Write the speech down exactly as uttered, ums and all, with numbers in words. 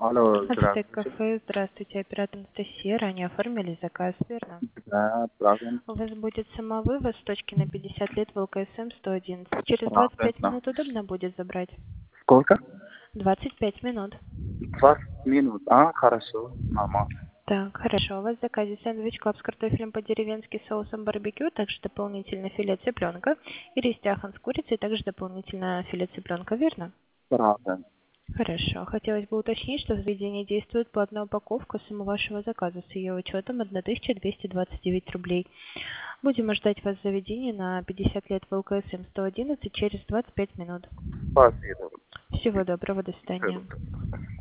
Алло, Ацтек здравствуйте. кафе, здравствуйте, оператор Анастасия. Ранее оформили заказ, верно? Да, правильно. У вас будет самовывоз с точки на пятьдесят лет в ЛКСМ сто одиннадцать. Через двадцать пять Правильно. минут удобно будет забрать? Сколько? двадцать пять минут. двадцать минут. А, хорошо, нормально. Так, хорошо. У вас в заказе сэндвич клаб с картофелем по-деревенски с соусом барбекю, также дополнительно филе цыпленка и рестяхан с курицей, также дополнительно филе цыпленка, верно? Правильно. Хорошо. Хотелось бы уточнить, что в заведении действует платная упаковка суммы вашего заказа с ее учетом тысяча двести двадцать девять рублей. Будем ждать вас в заведении на пятьдесят лет в ЛКСМ сто одиннадцать через двадцать пять минут. Спасибо. Всего доброго, до свидания. Всего доброго.